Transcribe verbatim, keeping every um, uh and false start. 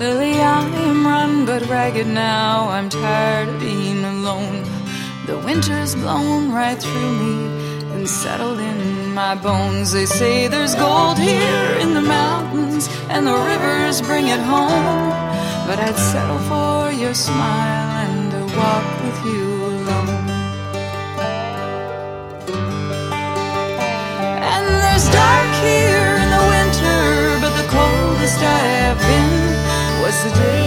Lily, I am run but ragged now. I'm tired of being alone. The winter's blown right through me and settled in my bones. They say there's gold here in the mountains and the rivers bring it home, but I'd settle for your smile and to walk with you alone. And there's dark here in the winter, but the coldest I have been was the day